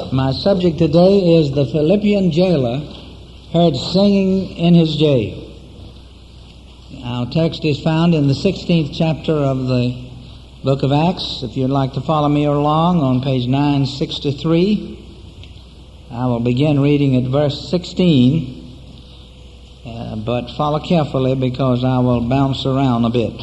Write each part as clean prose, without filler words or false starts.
My subject today is the Philippian jailer heard singing in his jail. Our text is found in the 16th chapter of the book of Acts. If you'd like to follow me along on page 963, I will begin reading at verse 16, but follow carefully because I will bounce around a bit.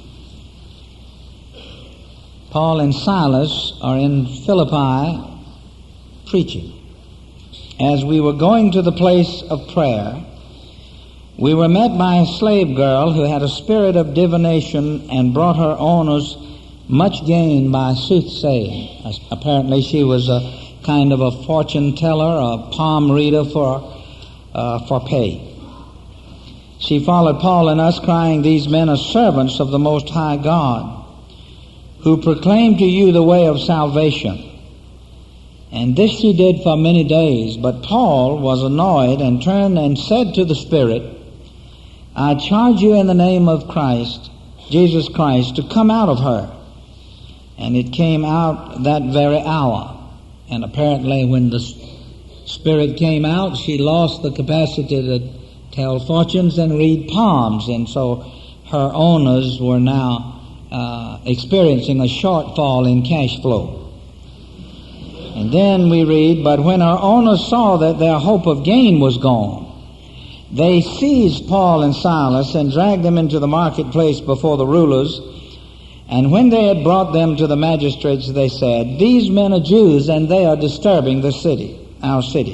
Paul and Silas are in Philippi preaching. As we were going to the place of prayer, we were met by a slave girl who had a spirit of divination and brought her owners much gain by soothsaying. Apparently she was a kind of a fortune teller, a palm reader for pay. She followed Paul and us, crying, "These men are servants of the Most High God, who proclaim to you the way of salvation." And this she did for many days. But Paul was annoyed and turned and said to the Spirit, "I charge you in the name of Christ, Jesus Christ, to come out of her." And it came out that very hour. And apparently when the Spirit came out, she lost the capacity to tell fortunes and read palms. And so her owners were now experiencing a shortfall in cash flow. And then we read, "But when our owners saw that their hope of gain was gone, they seized Paul and Silas and dragged them into the marketplace before the rulers. And when they had brought them to the magistrates, they said, 'These men are Jews, and they are disturbing the city, our city.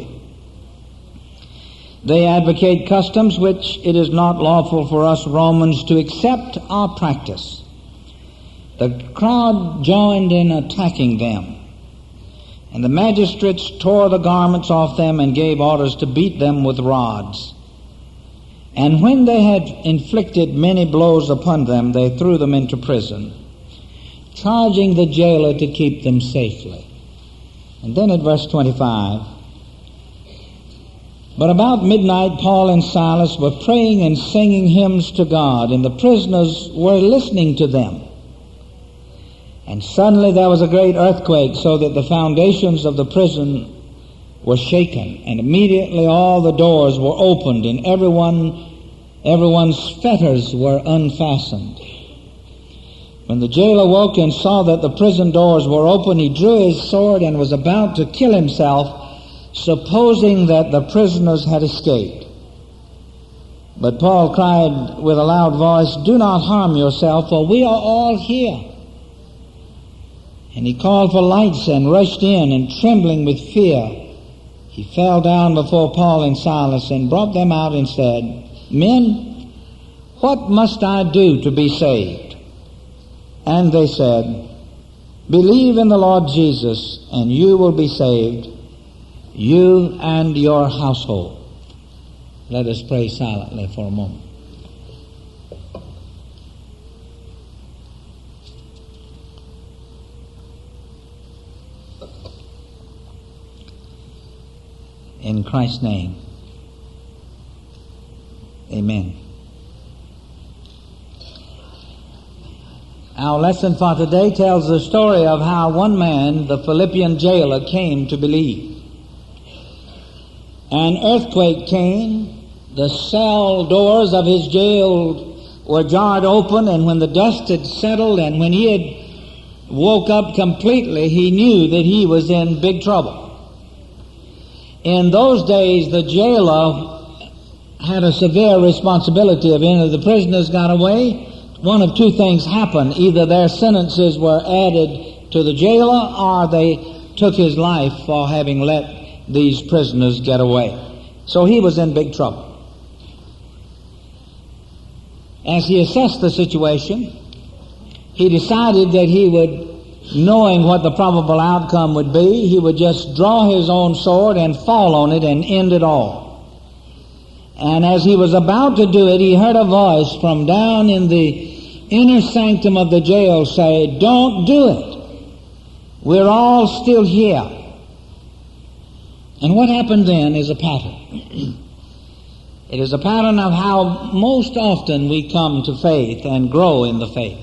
They advocate customs which it is not lawful for us Romans to accept or practice.' The crowd joined in attacking them. And the magistrates tore the garments off them and gave orders to beat them with rods. And when they had inflicted many blows upon them, they threw them into prison, charging the jailer to keep them safely." And then at verse 25, "But about midnight Paul and Silas were praying and singing hymns to God, and the prisoners were listening to them. And suddenly there was a great earthquake, so that the foundations of the prison were shaken. And immediately all the doors were opened, and everyone's fetters were unfastened. When the jailer woke and saw that the prison doors were open, he drew his sword and was about to kill himself, supposing that the prisoners had escaped. But Paul cried with a loud voice, 'Do not harm yourself, for we are all here.' And he called for lights and rushed in, and trembling with fear, he fell down before Paul and Silas and brought them out and said, 'Men, what must I do to be saved?' And they said, 'Believe in the Lord Jesus, and you will be saved, you and your household.'" Let us pray silently for a moment. In Christ's name, amen. Our lesson for today tells the story of how one man, the Philippian jailer, came to believe. An earthquake came, the cell doors of his jail were jarred open, and when the dust had settled and when he had woke up completely, he knew that he was in big trouble. In those days, the jailer had a severe responsibility. If any of the prisoners got away, one of two things happened. Either their sentences were added to the jailer, or they took his life for having let these prisoners get away. So he was in big trouble. As he assessed the situation, he decided that he would, knowing what the probable outcome would be, he would just draw his own sword and fall on it and end it all. And as he was about to do it, he heard a voice from down in the inner sanctum of the jail say, "Don't do it. We're all still here." And what happened then is a pattern. It is a pattern of how most often we come to faith and grow in the faith.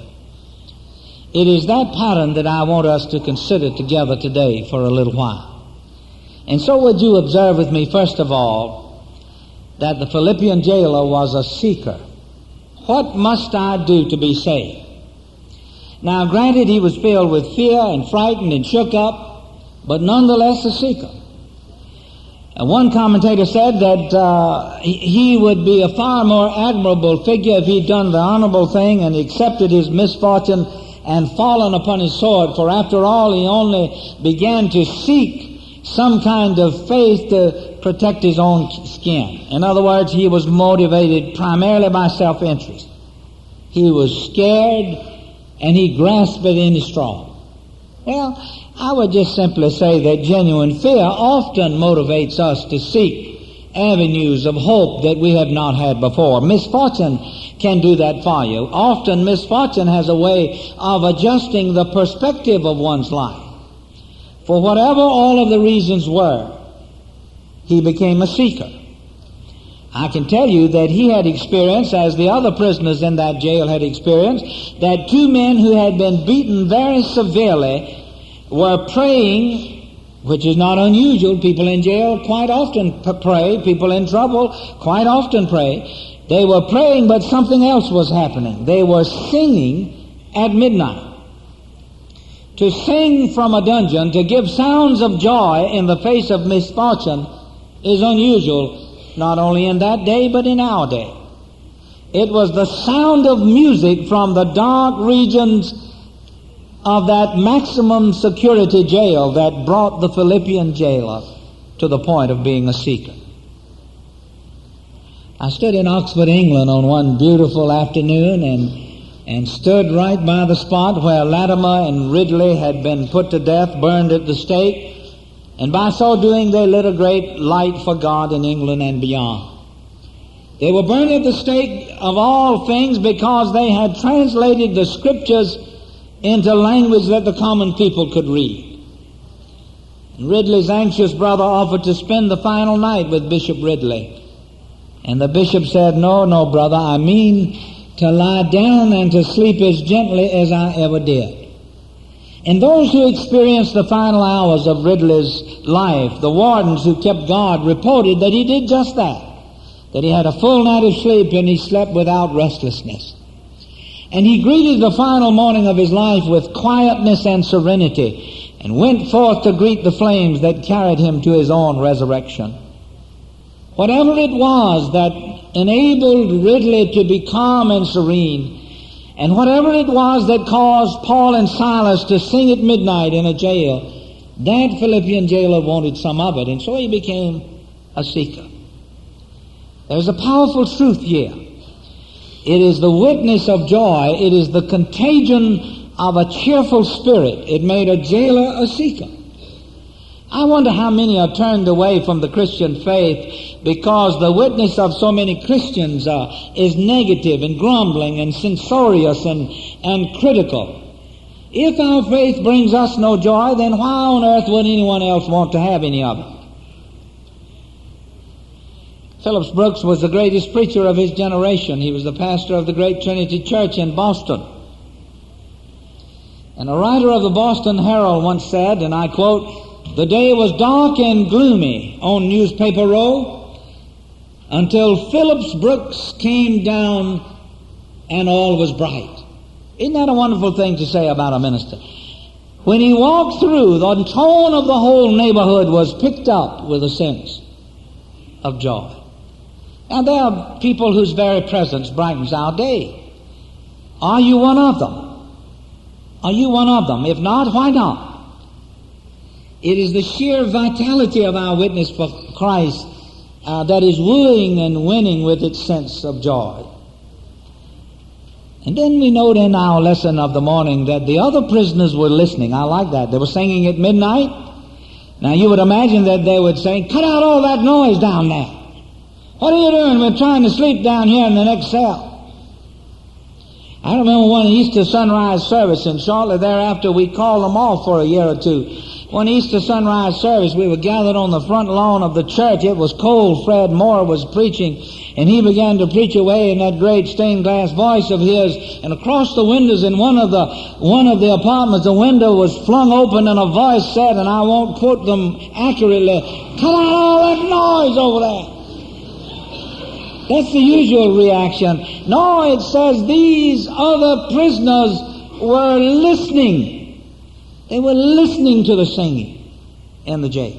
It is that pattern that I want us to consider together today for a little while. And so would you observe with me, first of all, that the Philippian jailer was a seeker. What must I do to be saved? Now, granted, he was filled with fear and frightened and shook up, but nonetheless a seeker. One commentator said that he would be a far more admirable figure if he'd done the honorable thing and accepted his misfortune and fallen upon his sword, for after all he only began to seek some kind of faith to protect his own skin. In other words, he was motivated primarily by self-interest. He was scared and he grasped at any straw. Well, I would just simply say that genuine fear often motivates us to seek avenues of hope that we have not had before. Misfortune can do that for you. Often misfortune has a way of adjusting the perspective of one's life. For whatever all of the reasons were, he became a seeker. I can tell you that he had experienced, as the other prisoners in that jail had experienced, that two men who had been beaten very severely were praying, which is not unusual. People in jail quite often pray. People in trouble quite often pray. They were praying, but something else was happening. They were singing at midnight. To sing from a dungeon, to give sounds of joy in the face of misfortune is unusual, not only in that day, but in our day. It was the sound of music from the dark regions of that maximum security jail that brought the Philippian jailer to the point of being a seeker. I stood in Oxford, England on one beautiful afternoon and stood right by the spot where Latimer and Ridley had been put to death, burned at the stake, and by so doing they lit a great light for God in England and beyond. They were burned at the stake of all things because they had translated the Scriptures into language that the common people could read. And Ridley's anxious brother offered to spend the final night with Bishop Ridley. And the bishop said, No, brother, I mean to lie down and to sleep as gently as I ever did. And those who experienced the final hours of Ridley's life, the wardens who kept guard, reported that he did just that he had a full night of sleep and he slept without restlessness. And he greeted the final morning of his life with quietness and serenity and went forth to greet the flames that carried him to his own resurrection. Whatever it was that enabled Ridley to be calm and serene, and whatever it was that caused Paul and Silas to sing at midnight in a jail, that Philippian jailer wanted some of it, and so he became a seeker. There's a powerful truth here. It is the witness of joy. It is the contagion of a cheerful spirit. It made a jailer a seeker. I wonder how many are turned away from the Christian faith because the witness of so many Christians is negative and grumbling and censorious and critical. If our faith brings us no joy, then why on earth would anyone else want to have any of it? Phillips Brooks was the greatest preacher of his generation. He was the pastor of the great Trinity Church in Boston. And a writer of the Boston Herald once said, and I quote, "The day was dark and gloomy on Newspaper Row until Phillips Brooks came down and all was bright." Isn't that a wonderful thing to say about a minister? When he walked through, the tone of the whole neighborhood was picked up with a sense of joy. Now, there are people whose very presence brightens our day. Are you one of them? Are you one of them? If not, why not? It is the sheer vitality of our witness for Christ that is wooing and winning with its sense of joy. And then we note in our lesson of the morning that the other prisoners were listening. I like that. They were singing at midnight. Now you would imagine that they would say, "Cut out all that noise down there. What are you doing? We're trying to sleep down here in the next cell." I remember one Easter sunrise service, and shortly thereafter we called them off for a year or two One Easter sunrise service, we were gathered on the front lawn of the church. It was cold. Fred Moore was preaching, and he began to preach away in that great stained glass voice of his. And across the windows in one of the apartments, the window was flung open, and a voice said, and I won't quote them accurately, "Cut out all that noise over there." That's the usual reaction. No, it says these other prisoners were listening. They were listening to the singing in the jail.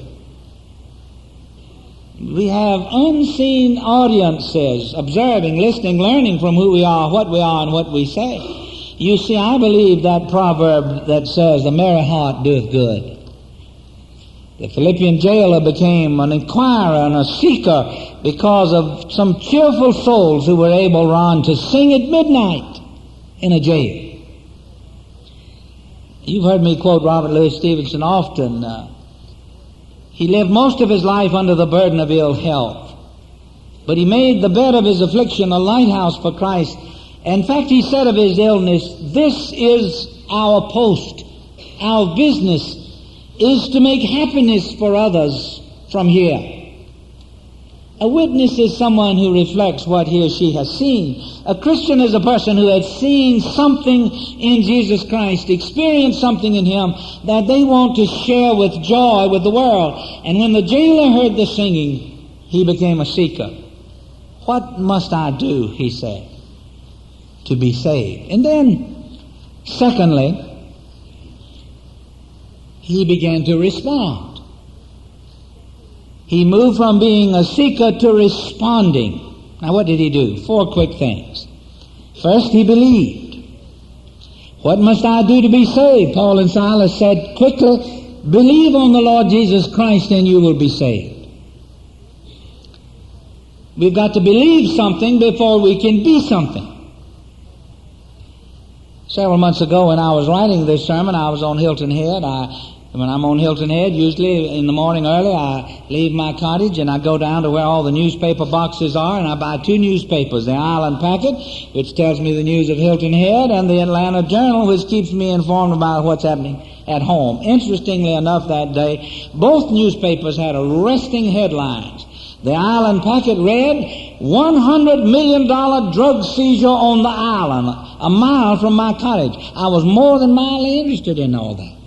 We have unseen audiences observing, listening, learning from who we are, what we are, and what we say. You see, I believe that proverb that says, "A merry heart doeth good." The Philippian jailer became an inquirer and a seeker because of some cheerful souls who were able, Ron, to sing at midnight in a jail. You've heard me quote Robert Louis Stevenson often. He lived most of his life under the burden of ill health, but he made the bed of his affliction a lighthouse for Christ. In fact, he said of his illness, "This is our post. Our business is to make happiness for others from here." A witness is someone who reflects what he or she has seen. A Christian is a person who has seen something in Jesus Christ, experienced something in Him that they want to share with joy with the world. And when the jailer heard the singing, he became a seeker. "What must I do," he said, "to be saved?" And then, secondly, he began to respond. He moved from being a seeker to responding. Now what did he do? 4 quick things. First, he believed. What must I do to be saved? Paul and Silas said quickly, "Believe on the Lord Jesus Christ and you will be saved." We've got to believe something before we can be something. Several months ago when I was writing this sermon, I was on Hilton Head. When I'm on Hilton Head, usually in the morning early, I leave my cottage and I go down to where all the newspaper boxes are, and I buy 2 newspapers, the Island Packet, which tells me the news of Hilton Head, and the Atlanta Journal, which keeps me informed about what's happening at home. Interestingly enough, that day, both newspapers had arresting headlines. The Island Packet read, $100 million drug seizure on the island, a mile from my cottage. I was more than mildly interested in all that.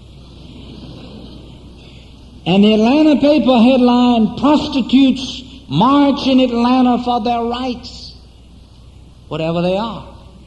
And the Atlanta paper headline, "Prostitutes march in Atlanta for their rights," whatever they are.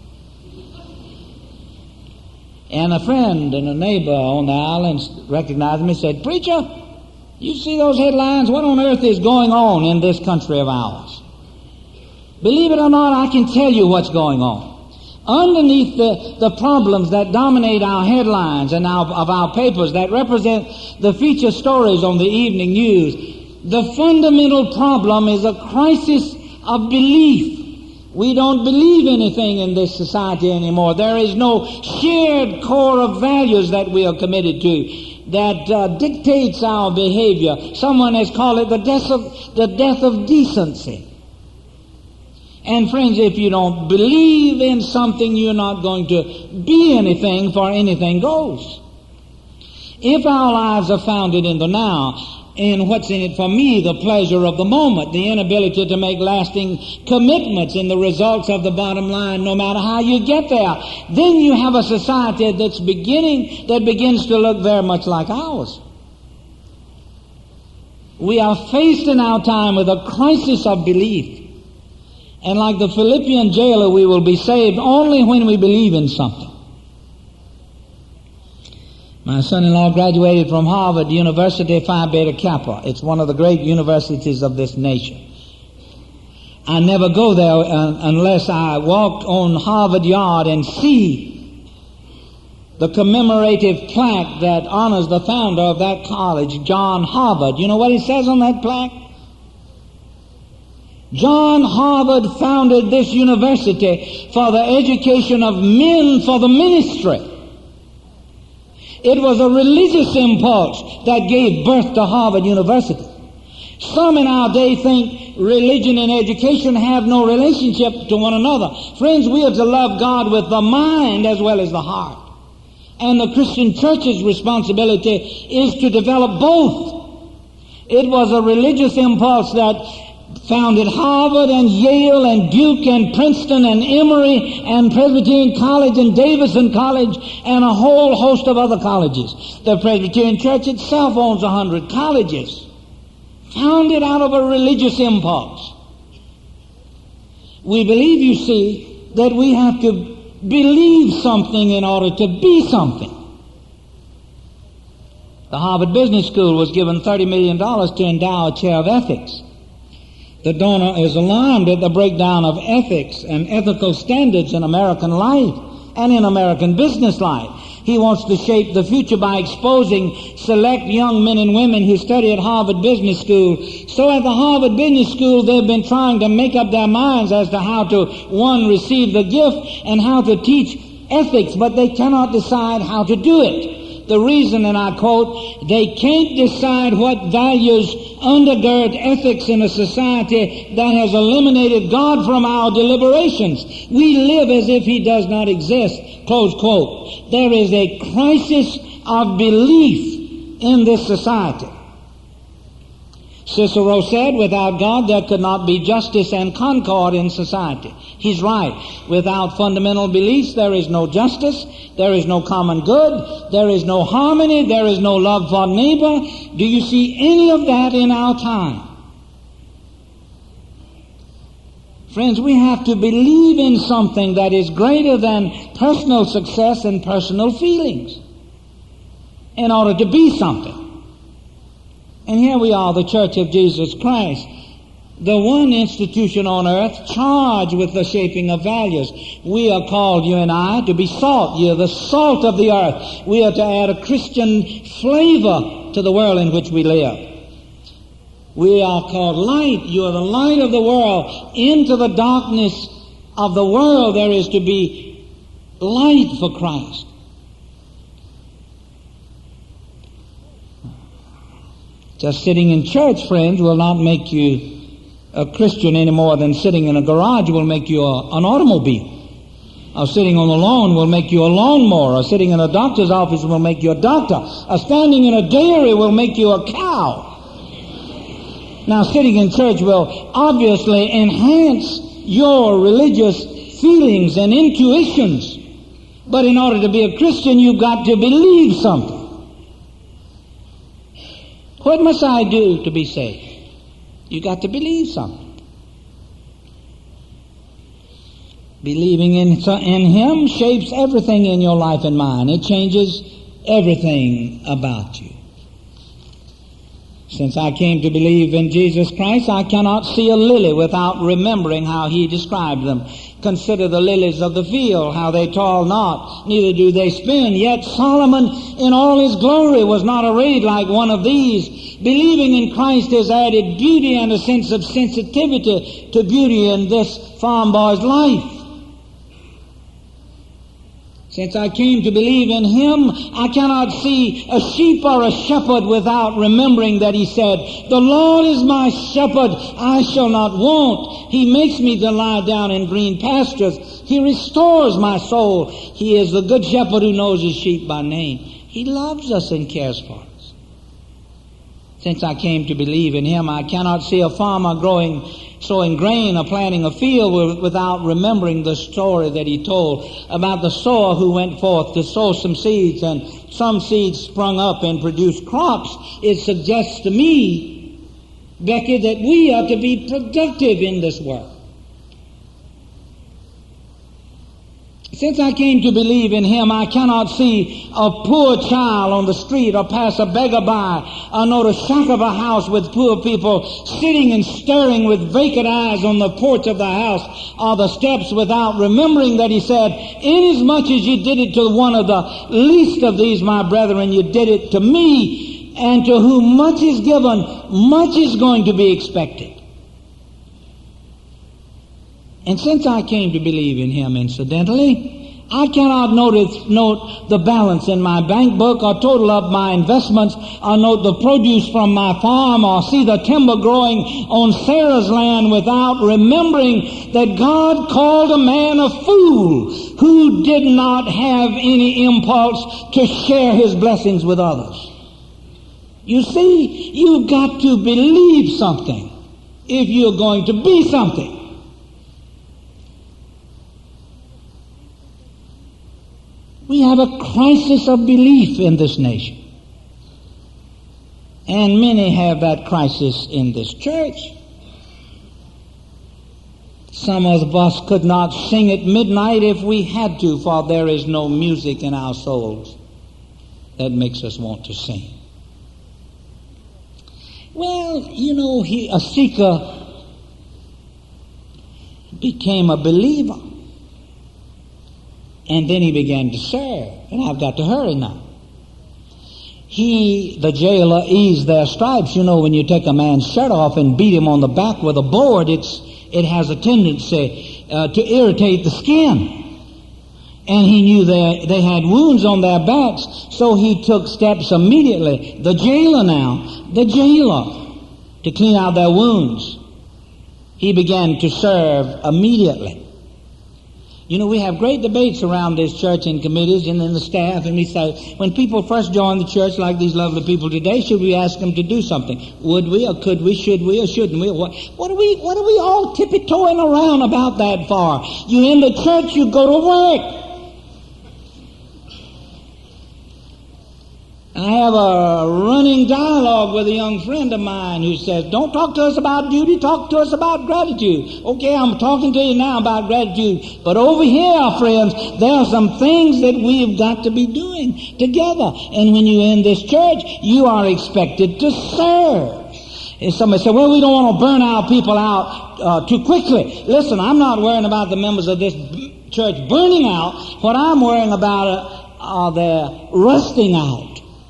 And a friend and a neighbor on the island recognized me and said, "Preacher, you see those headlines? What on earth is going on in this country of ours?" Believe it or not, I can tell you what's going on. Underneath the problems that dominate our headlines and of our papers that represent the feature stories on the evening news, the fundamental problem is a crisis of belief. We don't believe anything in this society anymore. There is no shared core of values that we are committed to that dictates our behavior. Someone has called it the death of decency. And friends, if you don't believe in something, you're not going to be anything, for anything goes. If our lives are founded in the now, in what's in it for me, the pleasure of the moment, the inability to make lasting commitments in the results of the bottom line, no matter how you get there, then you have a society that begins to look very much like ours. We are faced in our time with a crisis of belief. And like the Philippian jailer, we will be saved only when we believe in something. My son-in-law graduated from Harvard University Phi Beta Kappa. It's one of the great universities of this nation. I never go there unless I walk on Harvard Yard and see the commemorative plaque that honors the founder of that college, John Harvard. You know what it says on that plaque? John Harvard founded this university for the education of men for the ministry. It was a religious impulse that gave birth to Harvard University. Some in our day think religion and education have no relationship to one another. Friends, we are to love God with the mind as well as the heart. And the Christian church's responsibility is to develop both. It was a religious impulse that founded Harvard and Yale and Duke and Princeton and Emory and Presbyterian College and Davidson College and a whole host of other colleges. The Presbyterian Church itself owns 100 colleges, founded out of a religious impulse. We believe, you see, that we have to believe something in order to be something. The Harvard Business School was given $30 million to endow a chair of ethics. The donor is alarmed at the breakdown of ethics and ethical standards in American life and in American business life. He wants to shape the future by exposing select young men and women who study at Harvard Business School. So at the Harvard Business School, they've been trying to make up their minds as to how to, one, receive the gift and how to teach ethics, but they cannot decide how to do it. The reason, and I quote, they can't decide what values undergird ethics in a society that has eliminated God from our deliberations. We live as if He does not exist. Close quote. There is a crisis of belief in this society. Cicero said, without God there could not be justice and concord in society. He's right. Without fundamental beliefs there is no justice, there is no common good, there is no harmony, there is no love for neighbor. Do you see any of that in our time? Friends, we have to believe in something that is greater than personal success and personal feelings in order to be something. And here we are, the Church of Jesus Christ, the one institution on earth charged with the shaping of values. We are called, you and I, to be salt. You're the salt of the earth. We are to add a Christian flavor to the world in which we live. We are called light. You are the light of the world. Into the darkness of the world there is to be light for Christ. Just sitting in church, friends, will not make you a Christian any more than sitting in a garage will make you an automobile. Or sitting on the lawn will make you a lawnmower. Or sitting in a doctor's office will make you a doctor. Or standing in a dairy will make you a cow. Now, sitting in church will obviously enhance your religious feelings and intuitions. But in order to be a Christian, you've got to believe something. What must I do to be saved? You got to believe something. Believing in Him shapes everything in your life and mine. It changes everything about you. Since I came to believe in Jesus Christ, I cannot see a lily without remembering how He described them. Consider the lilies of the field, how they toil not, neither do they spin. Yet Solomon in all his glory was not arrayed like one of these. Believing in Christ has added beauty and a sense of sensitivity to beauty in this farm boy's life. Since I came to believe in Him, I cannot see a sheep or a shepherd without remembering that He said, "The Lord is my shepherd, I shall not want. He makes me to lie down in green pastures. He restores my soul. He is the good shepherd who knows His sheep by name." He loves us and cares for us. Since I came to believe in Him, I cannot see a farmer sowing grain or planting a field without remembering the story that he told about the sower who went forth to sow some seeds, and some seeds sprung up and produced crops. It suggests to me, Becky, that we are to be productive in this world. Since I came to believe in Him, I cannot see a poor child on the street or pass a beggar by or note a shack of a house with poor people sitting and staring with vacant eyes on the porch of the house or the steps without remembering that He said, "Inasmuch as you did it to one of the least of these, my brethren, you did it to me, and to whom much is given, much is going to be expected." And since I came to believe in Him, incidentally, I cannot note the balance in my bank book or total up my investments or note the produce from my farm or see the timber growing on Sarah's land without remembering that God called a man a fool who did not have any impulse to share his blessings with others. You see, you've got to believe something if you're going to be something. We have a crisis of belief in this nation. And many have that crisis in this church. Some of us could not sing at midnight if we had to, for there is no music in our souls that makes us want to sing. Well, you know, a seeker became a believer. And then he began to serve. And I've got to hurry now. The jailer, eased their stripes. You know, when you take a man's shirt off and beat him on the back with a board, it has a tendency to irritate the skin. And he knew they had wounds on their backs, so he took steps immediately. The jailer, to clean out their wounds. He began to serve immediately. You know, we have great debates around this church in committees and in the staff, and we say, when people first join the church like these lovely people today, should we ask them to do something? Would we, or could we, should we, or shouldn't we? What are we all tippy-toeing around about that for? You in the church, you go to work. I have a running dialogue with a young friend of mine who says, don't talk to us about duty, talk to us about gratitude. Okay, I'm talking to you now about gratitude. But over here, friends, there are some things that we've got to be doing together. And when you're in this church, you are expected to serve. And somebody said, well, we don't want to burn our people out too quickly. Listen, I'm not worrying about the members of this church burning out. What I'm worrying about are their rusting out.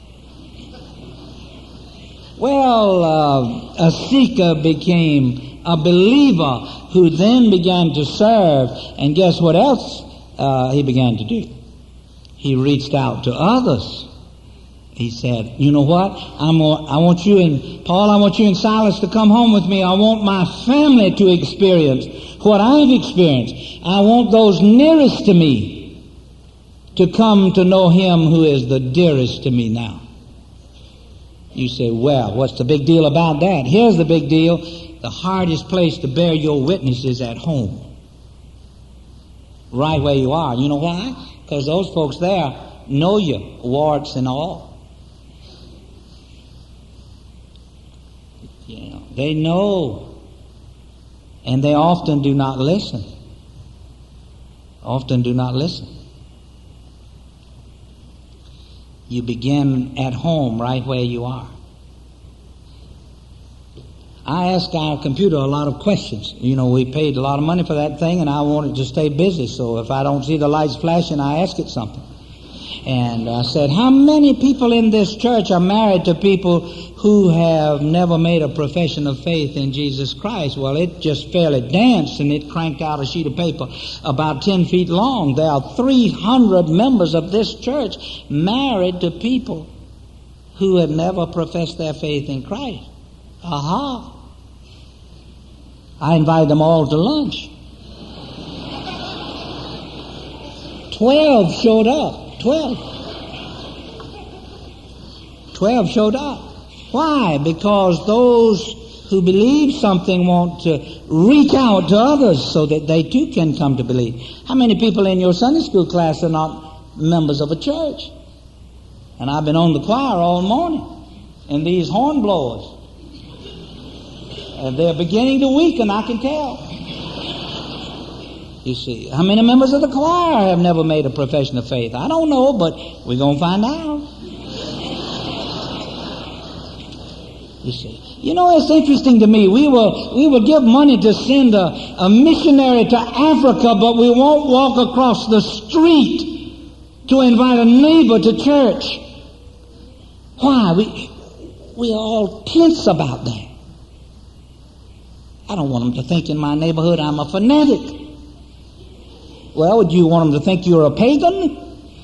Well, a seeker became a believer who then began to serve. And guess what else he began to do? He reached out to others. He said, you know what? I want you and Silas to come home with me. I want my family to experience what I've experienced. I want those nearest to me to come to know him who is the dearest to me now. You say, well, what's the big deal about that? Here's the big deal. The hardest place to bear your witness is at home. Right where you are. You know why? Because those folks there know you, warts and all. You know, they know. And they often do not listen. Often do not listen. You begin at home right where you are. I ask our computer a lot of questions. You know, we paid a lot of money for that thing, and I want it to stay busy. So if I don't see the lights flashing, I ask it something. And I said, how many people in this church are married to people who have never made a profession of faith in Jesus Christ? Well, it just fairly danced, and it cranked out a sheet of paper about 10 feet long. There are 300 members of this church married to people who have never professed their faith in Christ. Aha! I invited them all to lunch. 12 showed up. 12 showed up. Why? Because those who believe something want to reach out to others so that they too can come to believe. How many people in your Sunday school class are not members of a church? And I've been on the choir all morning. And these horn blowers, they're beginning to weaken, I can tell. You see, how many members of the choir have never made a profession of faith? I don't know, but we're going to find out. You see, you know, it's interesting to me. We will give money to send a missionary to Africa, but we won't walk across the street to invite a neighbor to church. Why? We are all tense about that. I don't want them to think in my neighborhood I'm a fanatic. Well, do you want them to think you're a pagan?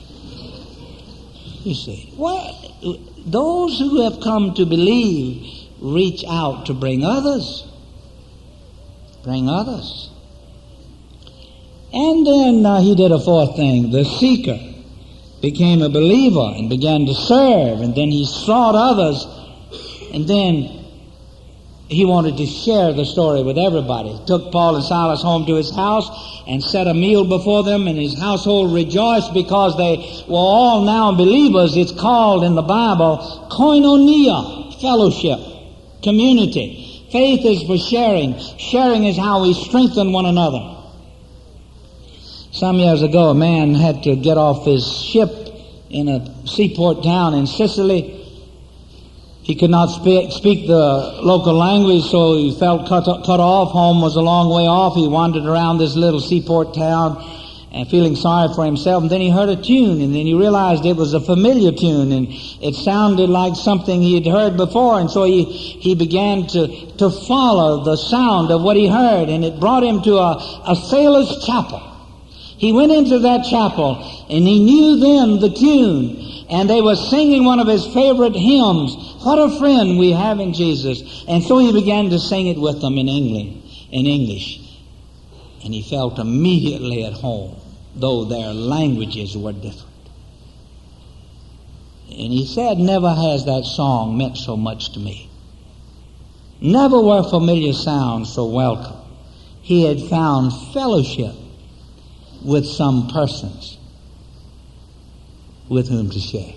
You see, well, those who have come to believe reach out to bring others. Bring others. And then he did a fourth thing. The seeker became a believer and began to serve, and then he sought others, and then he wanted to share the story with everybody. He took Paul and Silas home to his house and set a meal before them, and his household rejoiced because they were all now believers. It's called in the Bible koinonia, fellowship, community. Faith is for sharing. Sharing is how we strengthen one another. Some years ago, a man had to get off his ship in a seaport town in Sicily. He could not speak the local language, so he felt cut off. Home was a long way off. He wandered around this little seaport town and feeling sorry for himself. And then he heard a tune, and then he realized it was a familiar tune, and it sounded like something he had heard before. And so he began to follow the sound of what he heard, and it brought him to a sailor's chapel. He went into that chapel, and he knew then the tune. And they were singing one of his favorite hymns, What a Friend We Have in Jesus. And so he began to sing it with them in English. And he felt immediately at home, though their languages were different. And he said, never has that song meant so much to me. Never were familiar sounds so welcome. He had found fellowship with some persons with whom to share.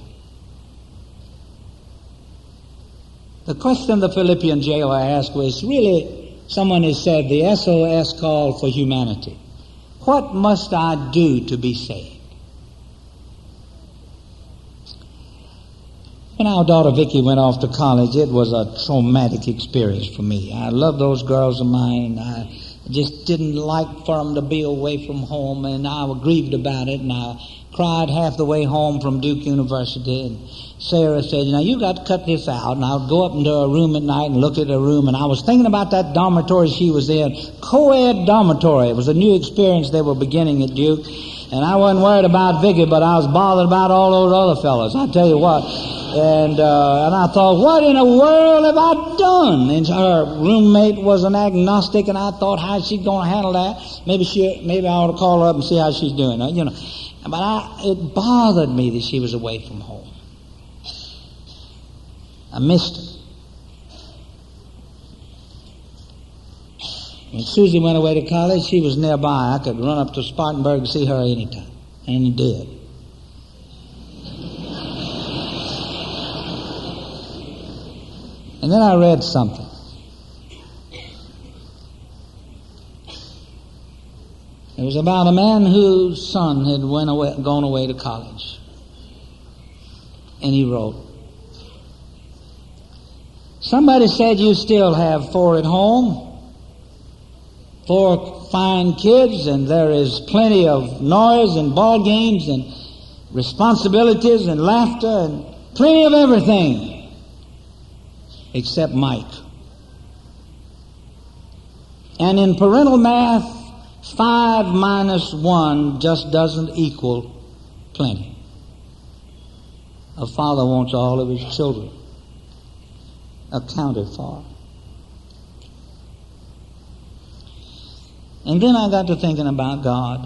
The question the Philippian jailer asked was really, someone has said, the SOS call for humanity. What must I do to be saved? When our daughter Vicky went off to college, it was a traumatic experience for me. I love those girls of mine. I just didn't like for them to be away from home, and I was grieved about it, and I cried half the way home from Duke University. And Sarah said, you got to cut this out. And I would go up into her room at night and look at her room, and I was thinking about that dormitory she was in, co-ed dormitory. It was a new experience they were beginning at Duke, and I wasn't worried about Vicky, but I was bothered about all those other fellas. I tell you what. And I thought, what in the world have I done? And her roommate was an agnostic, and I thought, how's she going to handle that? Maybe I ought to call her up and see how she's doing. But it bothered me that she was away from home. I missed her. When Susie went away to college, she was nearby. I could run up to Spartanburg and see her anytime. And I did. And then I read something. It was about a man whose son had gone away to college. And he wrote, somebody said you still have 4 at home, 4 fine kids, and there is plenty of noise and ball games and responsibilities and laughter and plenty of everything except Mike. And in parental math, 5 minus 1 just doesn't equal plenty. A father wants all of his children accounted for. And then I got to thinking about God.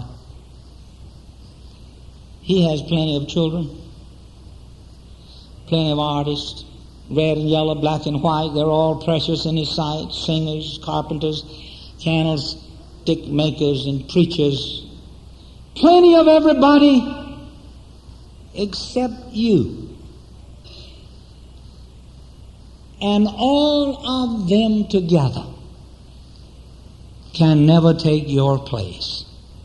He has plenty of children, plenty of artists, red and yellow, black and white. They're all precious in His sight. Singers, carpenters, candlestick makers, and preachers. Plenty of everybody except you. And all of them together can never take your place.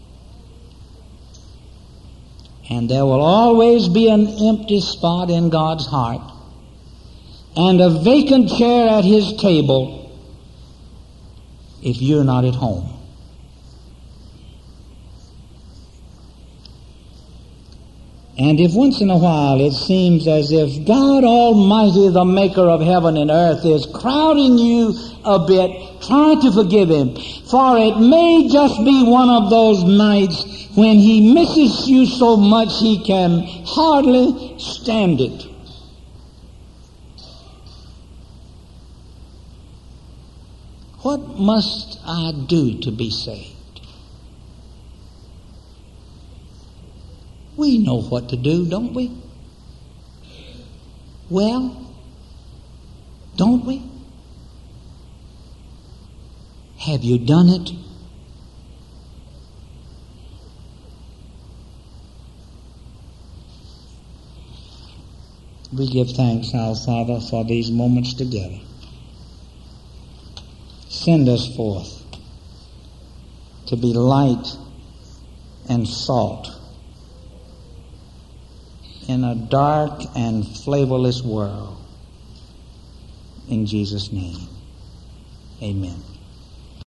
And there will always be an empty spot in God's heart and a vacant chair at His table if you're not at home. And if once in a while it seems as if God Almighty, the maker of heaven and earth, is crowding you a bit, try to forgive Him. For it may just be one of those nights when He misses you so much He can hardly stand it. What must I do to be saved? We know what to do, don't we? Well, don't we? Have you done it? We give thanks, our Father, for these moments together. Send us forth to be light and salt in a dark and flavorless world. In Jesus' name, amen.